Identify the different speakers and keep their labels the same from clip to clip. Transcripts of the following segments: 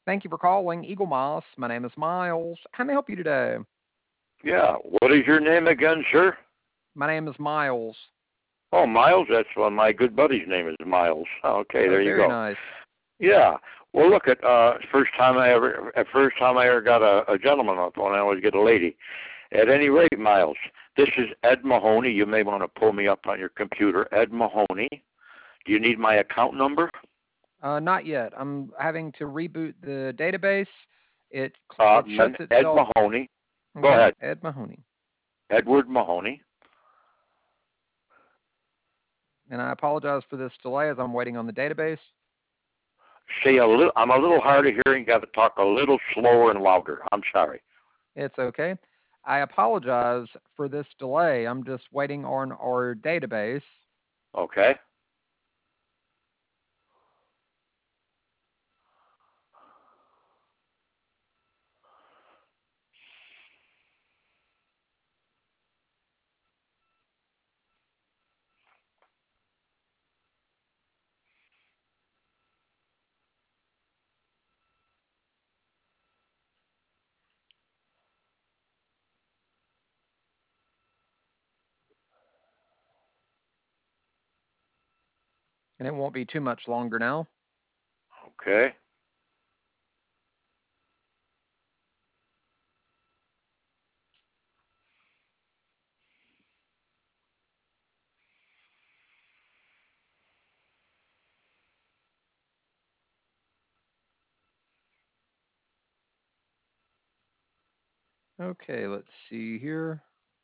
Speaker 1: Thank you for calling Eagle Moss. My name is Miles. How may I help you today?
Speaker 2: Yeah. What is your name again, sir?
Speaker 1: My name is Miles.
Speaker 2: Oh, Miles. That's one of my good buddy's name is Miles. Okay,
Speaker 1: Oh,
Speaker 2: there you
Speaker 1: very
Speaker 2: go.
Speaker 1: nice.
Speaker 2: Yeah. Well, look at first time I ever got a gentleman on the phone. I always get a lady. At any rate, Miles, this is Ed Mahoney. You may want to pull me up on your computer. Ed Mahoney. Do you need my account number?
Speaker 1: Not yet. I'm having to reboot the database. It shuts
Speaker 2: Then Ed
Speaker 1: itself.
Speaker 2: Mahoney. Go
Speaker 1: Okay,
Speaker 2: ahead.
Speaker 1: Ed Mahoney.
Speaker 2: Edward Mahoney.
Speaker 1: And I apologize for this delay as I'm waiting on the database.
Speaker 2: I'm a little hard of hearing. Got to talk a little slower and louder. I'm sorry.
Speaker 1: It's okay. I apologize for this delay. I'm just waiting on our database.
Speaker 2: Okay.
Speaker 1: And it won't be too much longer now.
Speaker 2: Okay.
Speaker 1: Okay, let's see here.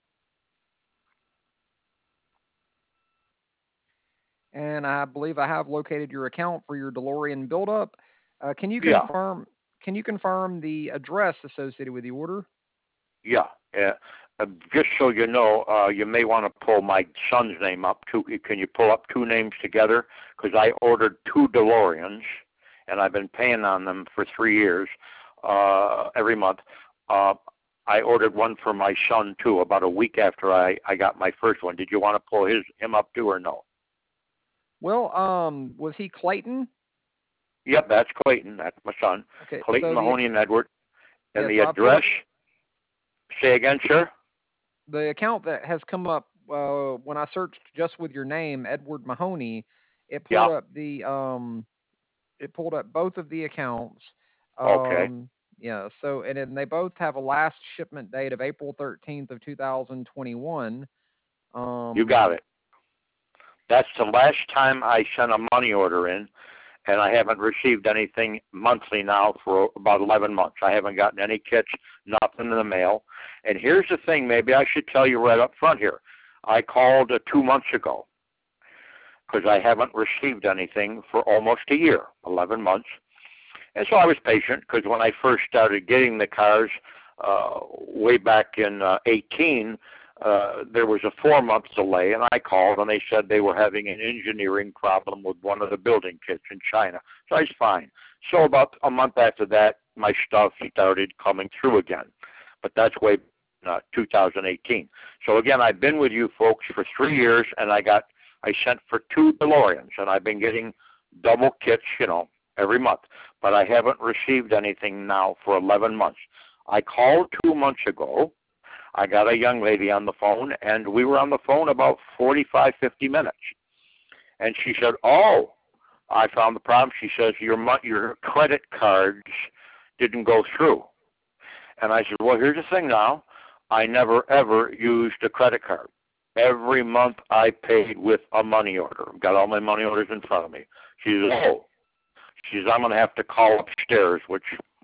Speaker 1: And I believe I have located your account for your DeLorean buildup. Can you
Speaker 2: Yeah.
Speaker 1: confirm? Can you confirm the address associated with the order?
Speaker 2: Yeah. Just so you know, you may want to pull my son's name up too. Can you pull up two names together? Because I ordered two DeLoreans, and I've been paying on them for 3 years, every month. I ordered one for my son too, about a week after I got my first one. Did you want to pull him up too, or no?
Speaker 1: Well, was he Clayton?
Speaker 2: Yep, that's Clayton. That's my son,
Speaker 1: Okay,
Speaker 2: Clayton
Speaker 1: so
Speaker 2: Mahoney and Edward. And the
Speaker 1: I pulled
Speaker 2: address.
Speaker 1: up
Speaker 2: Say again, sir.
Speaker 1: the account that has come up when I searched just with your name, Edward Mahoney. It
Speaker 2: Yeah.
Speaker 1: pulled up it pulled up both of the accounts.
Speaker 2: Okay.
Speaker 1: Yeah, so and then they both have a last shipment date of April 13th of 2021.
Speaker 2: You
Speaker 1: Um,
Speaker 2: got it. That's the last time I sent a money order in, and I haven't received anything monthly now for about 11 months. I haven't gotten any kits, nothing in the mail. And here's the thing, maybe I should tell you right up front here. I called 2 months ago because I haven't received anything for almost a year, 11 months. And so I was patient because when I first started getting the cars way back in 18, there was a 4-month delay, and I called, and they said they were having an engineering problem with one of the building kits in China. So I was fine. So about a month after that, my stuff started coming through again. But that's way 2018. So again, I've been with you folks for 3 years, and I sent for 2 DeLoreans, and I've been getting double kits, every month. But I haven't received anything now for 11 months. I called 2 months ago. I got a young lady on the phone, and we were on the phone about 45, 50 minutes. And she said, oh, I found the problem. She says, your credit cards didn't go through. And I said, well, here's the thing now. I never, ever used a credit card. Every month I paid with a money order. Got all my money orders in front of me. She says, oh. She says, I'm going to have to call upstairs, what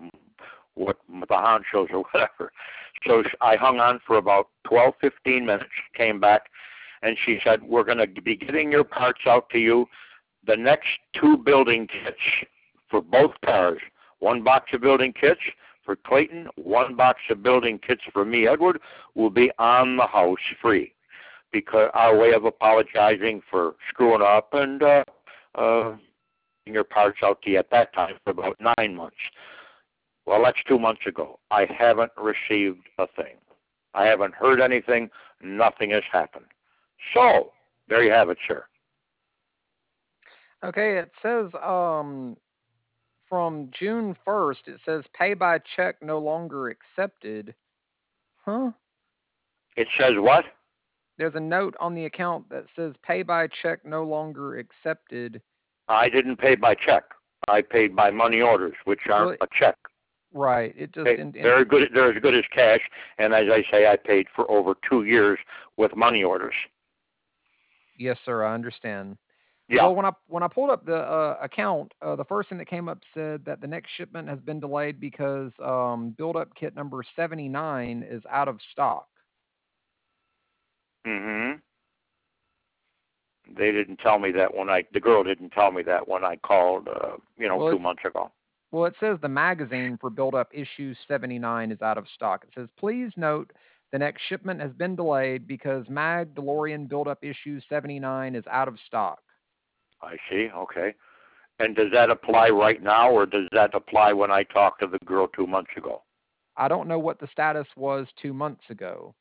Speaker 2: the honchos or whatever. So I hung on for about 12, 15 minutes, came back, and she said, we're going to be getting your parts out to you. The next 2 building kits for both cars, 1 box of building kits for Clayton, 1 box of building kits for me, Edward, will be on the house free. Because our way of apologizing for screwing up and your parts out to you at that time for about 9 months. Well, that's 2 months ago. I haven't received a thing. I haven't heard anything. Nothing has happened. So, there you have it, sir.
Speaker 1: okay, it says from June 1st. It says pay by check no longer accepted. Huh?
Speaker 2: It says what?
Speaker 1: There's a note on the account that says pay by check no longer accepted.
Speaker 2: I didn't pay by check. I paid by money orders, which aren't
Speaker 1: Well,
Speaker 2: a check.
Speaker 1: right. It just
Speaker 2: Okay. They're as good as cash, and as I say, I paid for over 2 years with money orders.
Speaker 1: Yes, sir. I understand.
Speaker 2: Yeah.
Speaker 1: Well, when I pulled up the account, the first thing that came up said that the next shipment has been delayed because build-up kit number 79 is out of stock.
Speaker 2: Mm-hmm. They didn't tell me that the girl didn't tell me that when I called,
Speaker 1: Well,
Speaker 2: 2 months ago.
Speaker 1: Well, it says the magazine for build-up issue 79 is out of stock. It says, please note the next shipment has been delayed because Mag DeLorean build-up issue 79 is out of stock.
Speaker 2: I see. Okay. And does that apply right now, or does that apply when I talked to the girl 2 months ago?
Speaker 1: I don't know what the status was 2 months ago,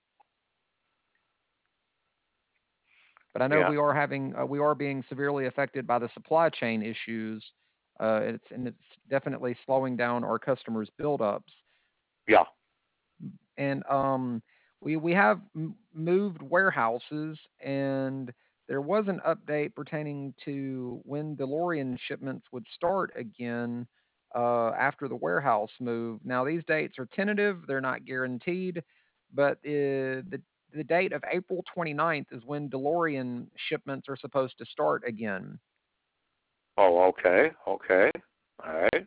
Speaker 1: but I know
Speaker 2: Yeah.
Speaker 1: we are being severely affected by the supply chain issues. It's definitely slowing down our customers' build-ups.
Speaker 2: Yeah.
Speaker 1: And we have moved warehouses, and there was an update pertaining to when DeLorean shipments would start again after the warehouse move. Now these dates are tentative; they're not guaranteed, but the date of April 29th is when DeLorean shipments are supposed to start again.
Speaker 2: Oh, okay. Okay. All right.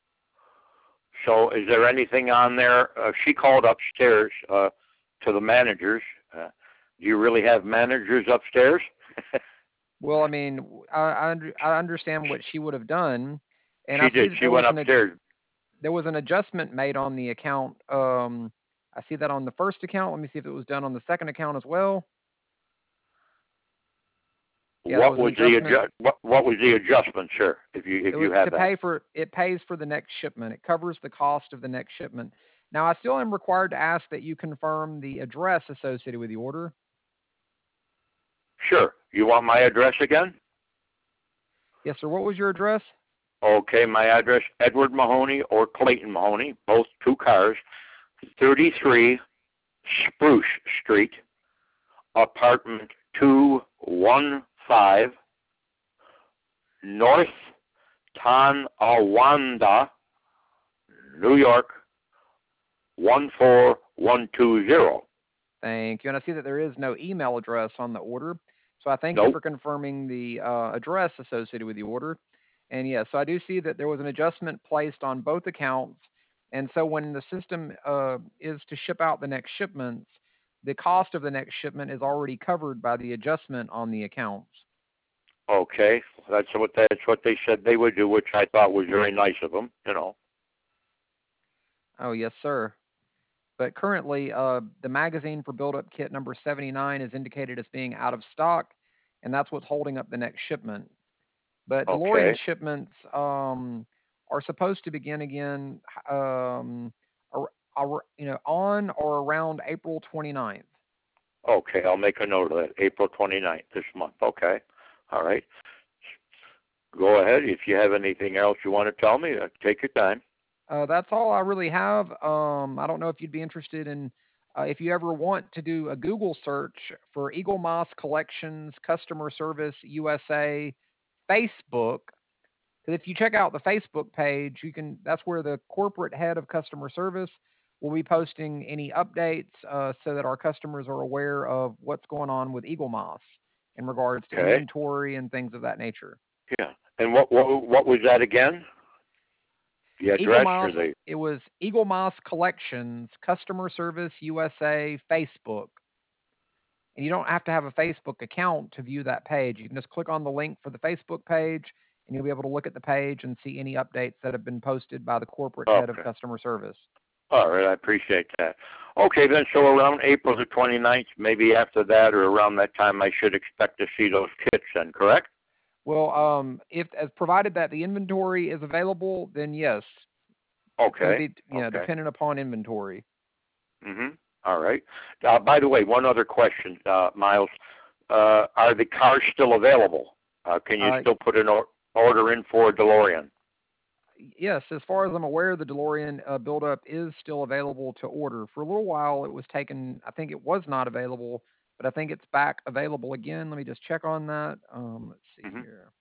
Speaker 2: So is there anything on there? She called upstairs to the managers. Do you really have managers upstairs?
Speaker 1: Well, I mean, I understand what she would have done, and
Speaker 2: She
Speaker 1: I see
Speaker 2: did.
Speaker 1: that
Speaker 2: She went upstairs.
Speaker 1: there was an adjustment made on the account. I see that on the first account. Let me see if it was done on the second account as well. Yeah, there
Speaker 2: What
Speaker 1: was an
Speaker 2: was the
Speaker 1: adjustment.
Speaker 2: what was the adjustment, sir? If
Speaker 1: It
Speaker 2: you
Speaker 1: was
Speaker 2: have
Speaker 1: to
Speaker 2: that.
Speaker 1: it pays for the next shipment. It covers the cost of the next shipment. Now, I still am required to ask that you confirm the address associated with the order.
Speaker 2: Sure. You want my address again?
Speaker 1: Yes, sir. What was your address?
Speaker 2: Okay, my address, Edward Mahoney or Clayton Mahoney, both 2 cars, 33 Spruce Street, apartment 215, North Tonawanda, New York, 14120.
Speaker 1: Thank you. And I see that there is no email address on the order. So I thank you
Speaker 2: Nope.
Speaker 1: for confirming the address associated with the order. And yes, so I do see that there was an adjustment placed on both accounts. And so when the system is to ship out the next shipments, the cost of the next shipment is already covered by the adjustment on the accounts.
Speaker 2: Okay, that's what they said they would do, which I thought was very nice of them.
Speaker 1: Oh, yes, sir. But currently, the magazine for build-up kit number 79 is indicated as being out of stock, and that's what's holding up the next shipment. But DeLorean
Speaker 2: Okay.
Speaker 1: shipments are supposed to begin again, um, on or around April 29th.
Speaker 2: Okay, I'll make a note of that. April 29th this month. Okay. All right. Go ahead. If you have anything else you want to tell me, take your time.
Speaker 1: That's all I really have. I don't know if you'd be interested in, if you ever want to do a Google search for Eagle Moss Collections Customer Service USA Facebook. Because if you check out the Facebook page, that's where the corporate head of customer service will be posting any updates so that our customers are aware of what's going on with Eagle Moss in regards to
Speaker 2: Okay.
Speaker 1: inventory and things of that nature.
Speaker 2: Yeah. And what was that again? The
Speaker 1: Eagle
Speaker 2: address
Speaker 1: Moss,
Speaker 2: or the?
Speaker 1: it was Eagle Moss Collections Customer Service USA Facebook. And you don't have to have a Facebook account to view that page. You can just click on the link for the Facebook page, and you'll be able to look at the page and see any updates that have been posted by the corporate head of
Speaker 2: Okay.
Speaker 1: customer service.
Speaker 2: All right, I appreciate that. Okay, then, so around April the 29th, maybe after that or around that time, I should expect to see those kits then, correct?
Speaker 1: Well, if as provided that the inventory is available, then yes. It's going to
Speaker 2: Okay.
Speaker 1: be, dependent upon inventory.
Speaker 2: Mm-hmm. All right. By the way, one other question, Miles. Are the cars still available? Can you still put an order in for a DeLorean?
Speaker 1: Yes, as far as I'm aware, the DeLorean buildup is still available to order. For a little while, it was taken. I think it was not available, but I think it's back available again. Let me just check on that. Let's see
Speaker 2: Hmm.
Speaker 1: here.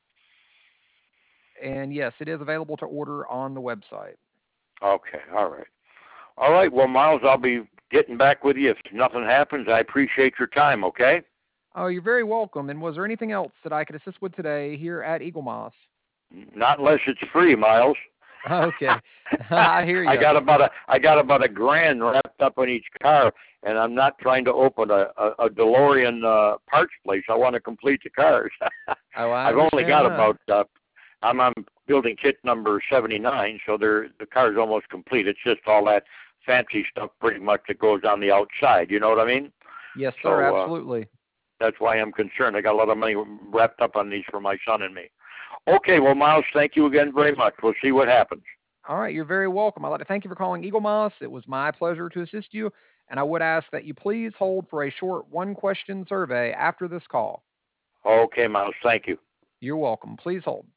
Speaker 1: And yes, it is available to order on the website.
Speaker 2: Okay, all right. All right, well, Miles, I'll be getting back with you if nothing happens. I appreciate your time, okay?
Speaker 1: Oh, you're very welcome. And was there anything else that I could assist with today here at Eagle Moss?
Speaker 2: Not unless it's free, Miles.
Speaker 1: Okay, I hear
Speaker 2: I
Speaker 1: you.
Speaker 2: got about a grand wrapped up in each car, and I'm not trying to open a DeLorean parts place. I want to complete the cars.
Speaker 1: Oh, I
Speaker 2: I've only
Speaker 1: understand
Speaker 2: got
Speaker 1: that.
Speaker 2: about I'm on building kit number 79, so the car's almost complete. It's just all that fancy stuff pretty much that goes on the outside. You know what I mean?
Speaker 1: Yes, sir.
Speaker 2: So
Speaker 1: Absolutely.
Speaker 2: that's why I'm concerned. I got a lot of money wrapped up on these for my son and me. Okay, well, Miles, thank you again very much. We'll see what happens.
Speaker 1: All right, you're very welcome. I'd like to thank you for calling Eagle Moss. It was my pleasure to assist you, and I would ask that you please hold for a short one-question survey after this call.
Speaker 2: Okay, Miles, thank you.
Speaker 1: You're welcome. Please hold.